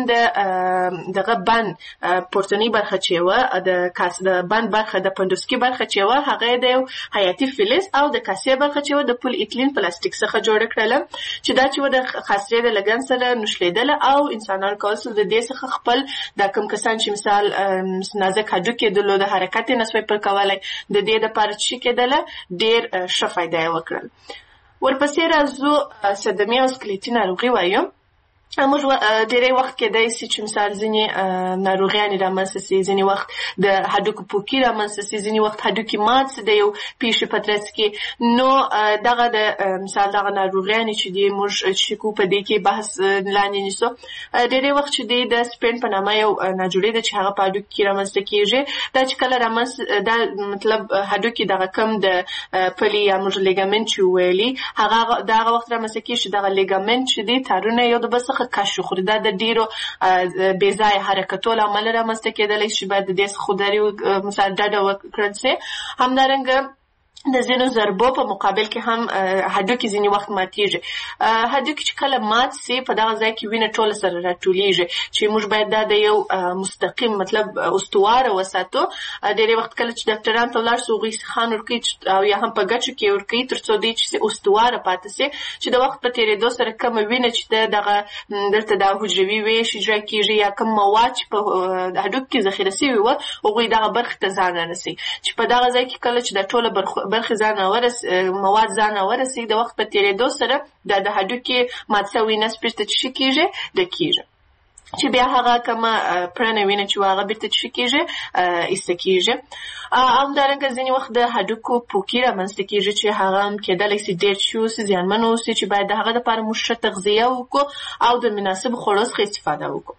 دغه بند پورتنی برخه چې و د بند برخه د پندوسکي برخه چې و هغه د یو حیاتي فلز او د کاسې برخه چې و د پول ایتلین پلاستیک څخه جوړ کړل چې دا چې و د خاصري د لګن سره نښلیدل او انسانان کول د دې څخه خپل د کوم کسان چې مثال نازک هډوکي درلوده حرکت یې نسوی پر کولی د دې دپاره چې کېدله ډېر ښه فایده یې وکړه. ورپسې راځو صدمي او سکلیټي ناروغي وایو. موږ ډېری وخت کېدای شي چې مثال ځینې ناروغیانې رامنځته سي ځینې وخت د هډوکو پوکي رامنځته سي ځینې وخت هډوکي مات سي د یو پیښې په ترڅ کې نو دغه د مثال دغه ناروغیانې چې دي موږ چې کو په دې کې بحث لاندې نیسو ډېری وخت چې دی د سپین په نامه یو ناجوړې ده چې هغه په هډوکو کې رامنځته کېږي دا چې کله دا مطلب هډوکي دغه کم د پلي یا موږ لیګامنت چې ویلي هغه دغه وخت رامنځته کېږي چې دغه لیګامنت چې دی تارونه یو د بل څخه کشو خوري دا د ډیرو بې ځایه حرکتو له امله رامنځته کېدلی شي باید د دې څخه خودداري مثال ډډه وکړل شي. همدارنګه د ځینو ضربو په مقابل کې هم هډوکي ځینې وخت ماتېږي. هډوکي چې کله مات سي په دغه ځای کې وینه ټوله سره راټولېږي چې موږ باید دا د یو مستقیم مطلب استواره وساتو. ډېری وخت کله چې ډاکټران ته ولاړ سو هغوی سیخان ورکوي او یا هم په ګچو کې ورکوي تر څو دی چې استواره پاتې سي چې د وخت په تېرېدو سره کومه وینه چې دغه دلته دا حجروي ویش اجرا کېږي یا کوم مواد چې په هډوکو کې ذخیره سوي وه هغوی دغه برخې ته ځان رسوي چې په دغه ځای کې کله چې دا ټوله برخې مواد ځان ورسي د وخت په تېرېدو سره دا د هډوکي مات سوی نسج بېرته چې کېږي ډکېږي چې بیا هغه کومه پرنه وینه چې هغه بېرته چې کېږي ایسته کېږي. همدارنګه ځینې وخت د هډوکو پوکي رامنځته کېږي چې هغه هم کېدلی شي ډېر چې اوسي زیانمن اوسي چې باید د هغه دپاره موږ ښه تغذیه وکړو او د مناسبو خوړو څخه استفاده وکړو.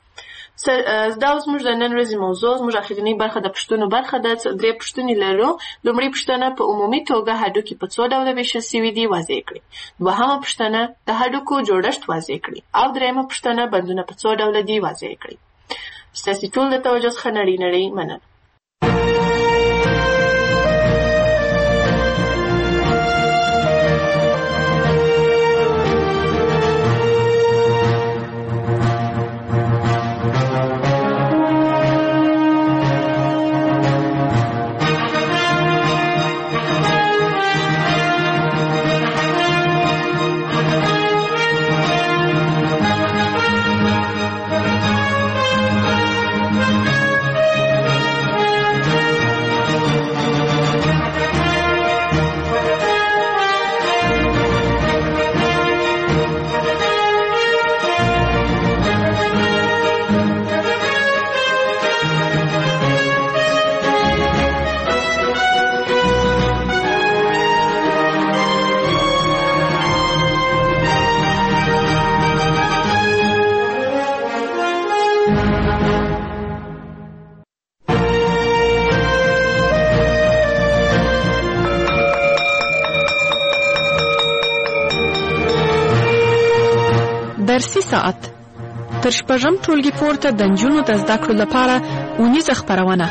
دا اوس موږ د نن ورځې موضوع زموږ اخرنۍ برخه د پوښتنو برخه ده. 3 پوښتنې لرو. لومړۍ پوښتنه په عمومي توګه هډوکي په څو ډوله ویشل سوي دي واضح کړئ. دوهمه پوښتنه د هډوکو جوړښت واضح کړئ او درېیمه پوښتنه بندونه په څو ډوله دي واضح کړئ. ستاسې ټول د توجه څخه نړۍ مننه. ساعت تر شپږم ټولګي پورته د نجونو د زده کړو لپاره اونیزه خپرونه.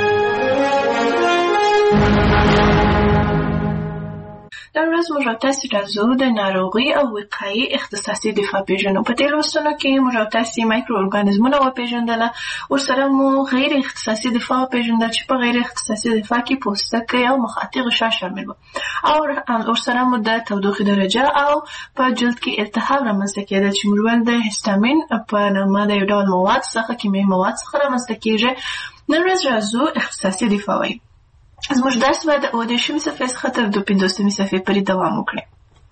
در ورځ موږ تاسو راځو د ناروغي او وقایې اختصاصي دفاع پیژنو. په دې لوستونو کې موږ تاسو مایکرو ارګانیزمونه وپیژندل، ورسره مو غیر اختصاصي دفاع وپیژندل چې په غیر اختصاصي دفاع کې پوستکی او مخاطي غشا شامل وو، او ورسره مو د تودوخې درجه او په جلد کې التهاب رامنځته کېدل چې موږ ول د هیستامین په نامه د یو ډول مواد څخه کیمیاوي مواد څخه رامنځته کېږي. نن ورځ راځو اختصاصي دفاع وایي. زموږ درس به د 28 صفحې څخه تر 52 صفحې پورې دوام وکړي.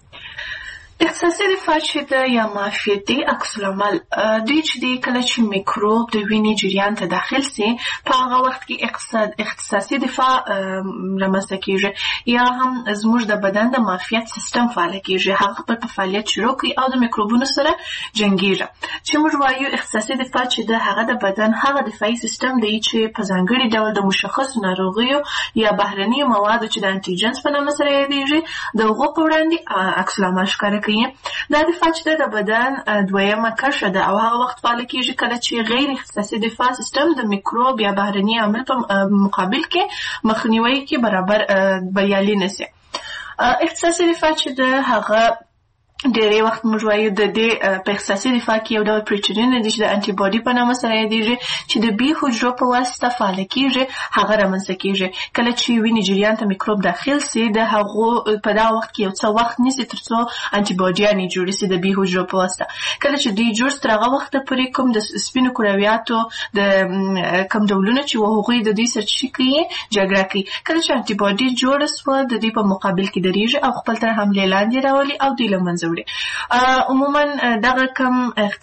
اختصاصي دفاع چې د یا معافیتي عکس العمل دوی چې دی کله چې میکروب د وینې جریان ته داخل سي په هغه وخت کې اختصاصي دفاع رامنځته کېږي، یا هم زموږ د بدن د معافیت سیستم فعال کېږي، هغه خپل په فعالیت شروع کوي او د میکروبونو سره جنګیږي. چې موږ وایو اختصاصي دفاع چې د هغه د بدن هغه دفاعي سیستم دی چې په ځانګړي ډول د مشخصو ناروغیو یا بهرنیو موادو چې د انټيجنز په نامه سره یادېږي د هغو په وړاندې عکس العمل ښکاره کوي. دا دفاع چې د بدن دویمه کرښه ده او هغه وخت فعال کېږي کله چې غیر اختصاصي دفاع سیستم د میکروب یا بهرني عامل په مقابل کې مخنیوي کې برابر بریالي نشي. اختصاصي دفاع چې د هغه ډېری وخت موږ وایو د دې په اختصاصي دفاع کې یو ډول پروټینونه دي چې د انټي باډي په نامه سره یادېږي چې د بي حجرو په واسطه فعال کېږي، هغه رامنځته کېږي کله چې وینې جریان ته میکروب داخل سي. د هغو په دا وخت کې یو څه وخت نیسي تر څو انټي باډیانې جوړې سي د بي حجرو په واسطه. کله چې دوی جوړ تر هغه وخته پورې کوم د سپینو کرویاتو د کوم ډولونه چې هغوی د دوی سره څه کوي جګړه کوي. کله چې انټي باډي جوړه سوه د دوی په مقابل کې درېږي او خپل تر حملې لاندې راولي او دوی له منځه عموما دغه کم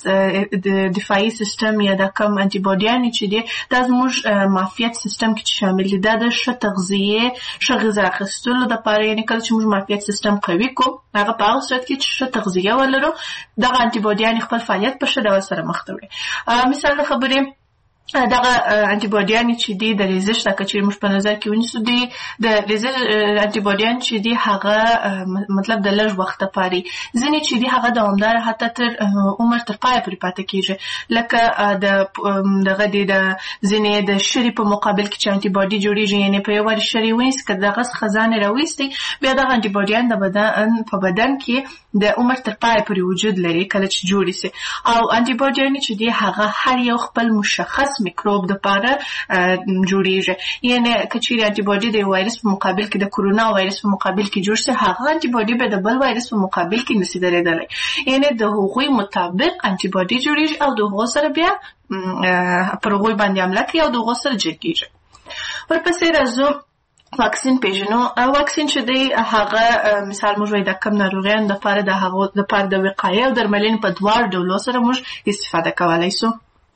دفاعي سیستم یا د کم انټي باډیانې چې دي دا زموږ معافیت سیستم کې شامل دي. دا د ښه تغذیې ښه غذا اخیستلو دپاره، یعنې کله چې موږ معافیت سیستم قوي کړو هغه په هغه صورت کې چې ښه تغذیه ولرو دغه انټي باډیانې خپل فعالیت په ښه ډول سره مخ ته وړي. مثال د خبرې دغه انټي باډیان چې دي د ریزش لکه چې موږ په نظر کې ونیسو دي د ریزش انټي باډیان چې دي هغه مطلب د لږ وخت لپاره ځینې چې دي هغه دوامدار حتی تر عمر تر پای پورې پاتې کېږي، لکه دغه د ځینې د شری په مقابل کې چې انټي باډي جوړیږي، یعنې په یو وار شری وینس که دغه خزانه راويستي بیا دغه انټي باډیان د بدن کې د عمر تر پای پورې وجود لري کله چې جوړ شي. او انټي باډیان چې دي هغه هر یو خپل مشخص میکروب د پاره جوړیږي، یعنی کچېرې انټي باډي د وایرس په مقابل کې د کورونا وایرس په مقابل کې جوړ شي هغه انټي باډي به د بل وایرس په مقابل کې نشي درېدلی، یعنی د هغوی مطابق انټي باډي جوړیږي او د هغو سره بیا پر هغوی باندې حمله کوي او د هغو سره جنګیږي. ورپسې راځو واکسین پیژنو. واکسین چې دی هغه مثال موږ وایو د کم ناروغیانو دپاره د هغو دپاره د وقایې او درملنې په دواړو ډولو سره موږ استفاده کولی سو.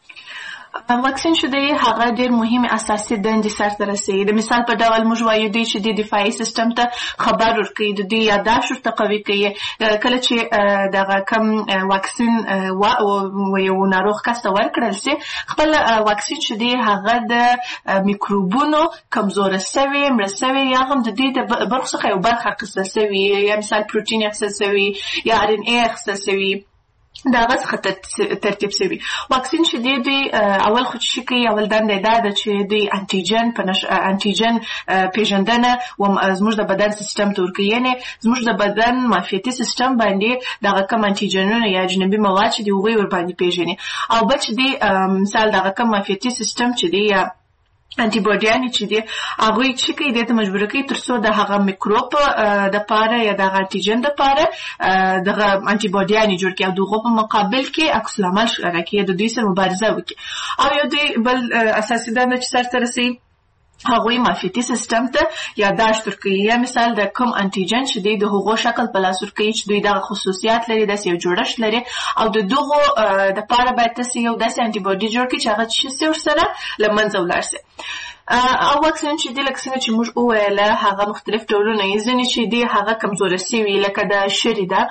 واکسین چې دی هغه ډېر مهمه اساسي دندې سرته رسوي. د مثال په ډول موږ وایو دی چې د دفاعي سیستم ته خبر ورکوي، د دوی یاداشت ورته قوي کوي. کله چې دغه کم واکسین یو ناروغ کس ته ورکړل شي خپل واکسین چې دی هغه د میکروبونو کمزوره سوي مړه سوي یا هم د دې د برخو څخه یو برخه اخیستل سوي، یا مثال پروټین اخیستل سوي یا RNA اخیستل سوي دا هغه څخه ترتیب شوي. واکسین چې دی اول خو چې کوي اول دنده دا ده چې دوی انټیجن پیژندنه زموږ د بدن سیستم ته ورکوي، یعنې زموږ د بدن معافیتي سیستم باندې دغه کم انټیجنونه یا اجنبي مواد چې دي هغوی ورباندې پیژني. او بل چې دی مثال دغه کم معافیتي سیستم چې دی یا انټي باډیانې چې دي هغوی چې کوي دې ته مجبوره کوي تر څو د هغه میکروب دپاره یا دغه انټیجن دپاره دغه انټي باډیانې جوړ کړي او د هغو په مقابل کې عکس العمل ښکاره کړي، د دوی سره مبارزه وکړي. او یو دوی بل اساسي دنده چې سرته رسوي هغوی معافیتي سیستم ته یاداشت ورکوي، یا مثال د کوم انټیجن چې دی د هغو شکل په لاس ورکوي چې دوی دغه خصوصیات لري، داسې یو جوړښت لري او د دغو دپاره باید تاسې یو داسې انټي باډي جوړ کړي چې هغه څه شي ورسره له منځه ولاړ شي. او واکسین چې دی لکه څنګه چې موږ وویله هغه مختلف ډولونه یې ځینې چې دی هغه کمزوره سوي لکه د شری ده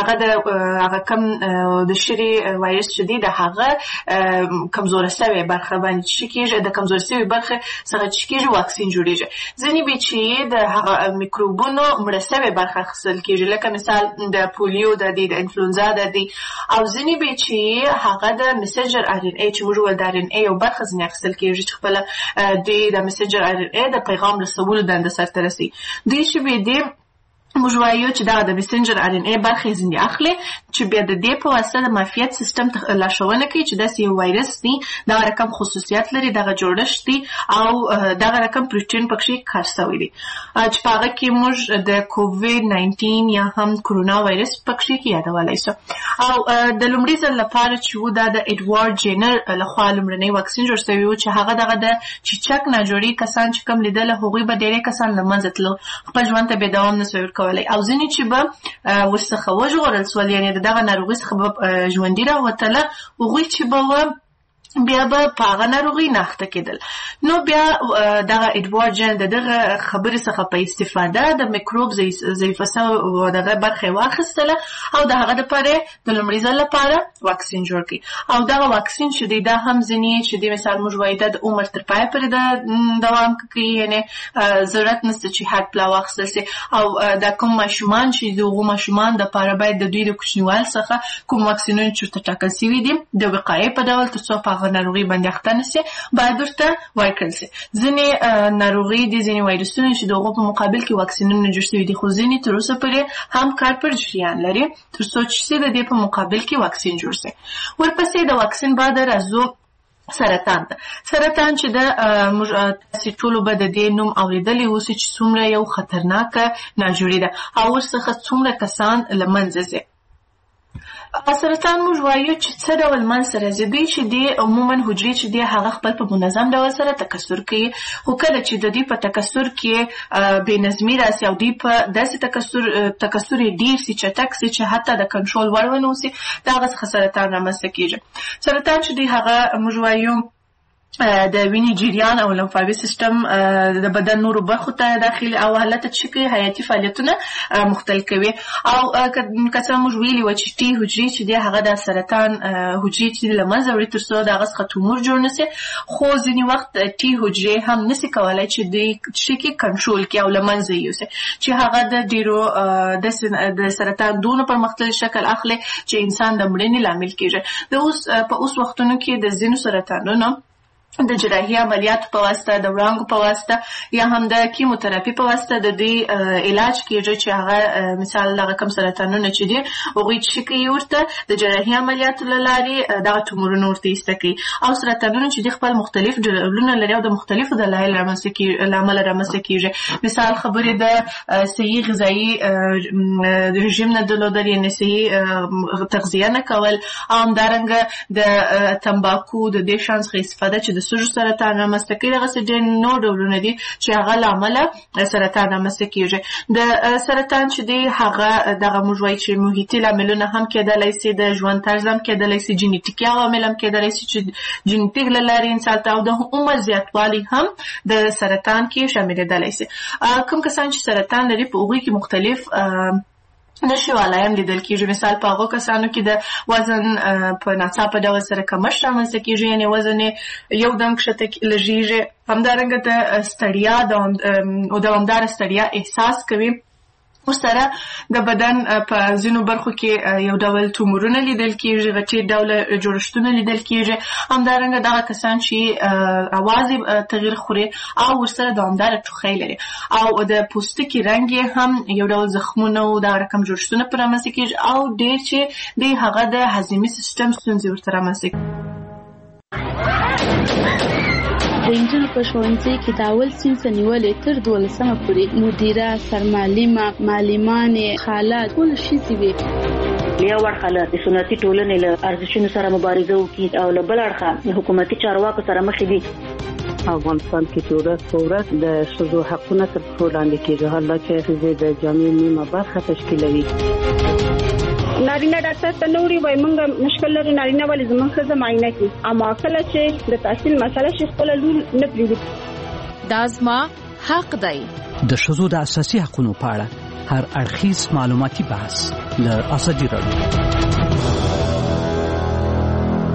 هغه کم د شری وایرس چې دی د هغه کمزوره سوي برخه باندې چې کېږي د کمزوره سوي برخه څخه چې کېږي واکسین جوړیږي ځینې به چې د هغه میکروبونو مړه سوي برخه اخیستل کېږي لکه مثال د پولیو د انفلونزا د او ځینې به چې هغه د مسنجر آر ان ای چې موږ ول د آر ان ای یو برخه ځینې اخیستل کېږي چې خپله د مسنجر آر ان ای د پیغام رسولو دنده سرته رسي دوی چې به دې موږ وایو چې دا د مسنجر آر ان ای برخه ځینې اخلي چې بیا د دې په واسطه د معافیت سیستم لارښوونه کوي چې داسې یو وایرس دی دغه رقم خصوصیات لري دغه جوړښت دی او دغه رقم پروټین پکې کار شوی دی چې په هغه کې موږ د کووید 19 یا هم کرونا وایرس پکې یادولای شو او د لومړي ځل لپاره چې و دا د ایډوارډ جینر لخوا لومړنی واکسین جوړ شوی و چې هغه دغه د چیچک ناجوړي کسان چې کم لیدل هغوی به ډېرې کسان له منځه تلل خپل ژوند ته به دوام نسوي او ځینې چې به ورڅخه وژغورل سول یعنې دغه ناروغي څخه به ژوندي راوتله هغوی چې به بیا به په هغه ناروغي نه اخته کېدل نو بیا دغه ایډوارډ جین دغه خبرې څخه په استفاده د میکروب ضعیفه سوي دغه برخه واخیستله او د هغه دپاره د لومړي ځل لپاره واکسین جوړ کړي او دغه واکسین چې دی دا هم ځینې چې دی مثال موږ وایو د عمر تر پایه پورې دوام کوي یعنې ضرورت نشته چې هر پلا واخیستل سي او دا کوم ماشومان چې د هغو ماشومان دپاره باید د دوی د کوچنیوال څخه کوم واکسینونه چې ورته ټاکل سوي دي د وقایې په ډول تر څو په هغه ناروغي باندې اخته نشي باید ورته ورکړل سي ځینې ناروغي دي ځینې وایرسونه چې د هغو په مقابل کې واکسینونه جوړ شوي دي خو ځینې تر اوسه پورې هم کار پر جریان لري تر څو چې د دې په مقابل کې واکسین جوړ سي ورپسې د واکسین بعد راځو سرطان چې د تاسې ټولو به د دې نوم اورېدلی اوسي چې څومره یو خطرناکه ناجوړي ده او ورڅخه څومره کسان له منځه ځي سرطان موږ وایو چې څه ډول منځته راځي دوی چې دی عموما حجرې چې دی هغه خپل په منظم ډول سره تکثر کوي خو کله چې د دوی په تکثر کې بې نظمي راسي او دوی په داسې تکثر یې ډېر سي چټک سي چې حتی د کنټرول وړ ونه اوسي د هغه څخه سرطان رامنځته کېږي سرطان چې دی هغه موږ وایو د وینې جریان او لمفاوي سیستم د بدن نورو برخو ته داخلي او حالت چې کوي حیاتي فعالیتونه مختل کوي او که څه موږ ویلي وو چې ټي حجرې چې دی هغه د سرطان حجرې چې له منځه وړي تر څو د هغه څخه تومور جوړ نه سي خو ځینې وخت ټي حجرې هم نسي کولی چې دوی چې کې کنټرول کړي او له منځه یوسي چې هغه د ډېرو د سرطان دونه پرمختللی شکل اخلي چې انسان د مړینې لامل کېږي په اوس وختونو کې د ځینو سرطانونو د جراحي عملیاتو په واسطه د وړانګو په واسطه یا هم د کیموتراپي په واسطه د دوی علاج کېږي چې هغه مثال دغه کم سرطانونه چې دي هغوی چې کوي ورته د جراحي عملیاتو له لارې دغه تومورونه ورته ایسته کوي او سرطانونه چې دي خپل مختلف ډولونه لري او د مختلفو دلایلو له امله رامنځته کېږي مثال خبرې د صحي غذایي رژیم نه درلودل یعنې صحي تغذیه نه کول او همدارنګه د تمباکو د دې شان څخه استفاده چې د سږو سرطان رامنځته کوي دغسې ډېر نور ډولونه دي چې هغه له امله سرطان رامنځته کېږي د سرطان چې دی هغه دغه موږ وایو چې محیطي لاملونه هم کېدلی سي د ژوند طرز هم کېدلی سي جینیټیکي عوامل هم کېدلی سي چې جینیټیک له لارې انسان ته او د عمر زیاتوالی هم د سرطان کې شاملېدلی سي کوم کسان چې سرطان لري په هغوی کې مختلف نشوالی هم لیدل کېږي مثال په هغو کسانو کې د وزن په ناڅاپه ډول سره کمښت رامنځته کېږي یعنې وزن یې یو دم کښته لږیږي همدارنګه د ستړیا دوامداره ستړیا احساس کوي ورسره د بدن په ځینو برخو کې یو ډول تومورونه لیدل کېږي غټې ډوله جوړښتونه لیدل کېږي همدارنګه دغه کسان چې اواز تغییر خوري او ورسره دوامداره ټوخی لري او د پوستکي رنګ یې هم یو ډول زخمونه او دغه رقم جوړښتونه پرې رامنځته کېږي او ډېر چې دی هغه د هضمي سیستم ستونزې ورته رامنځته کېږي د انجونو په ښوونځي کې د اول صنف نیولې تر 12مه پورې مدیره سرمعلمه معلمانې خاله ټول ښځې وې یو اړخه له سنتي ټولنې له ارزښتونو سره مبارزه وکړي او له بل اړخه د حکومتي چارواکو سره مخ دي افغانستان کې چې ورځ په ورځ د ښځو حقونه تر پښو لاندې کېږي حالات چې ښځې د جامعې نیمه برخه تشکیلوي نارینه ډاکټر ته نوري وای مونږ مشکل لري نارینه ولې زمونږ ښځه معاینه کوي اما کله چې د تحصیل مسله شي خپل لور نه پریږدي دا زما حق دی. د ښځو د اساسي حقوقو په اړه هر اړخیز معلوماتي بحث له ازادي راډیو.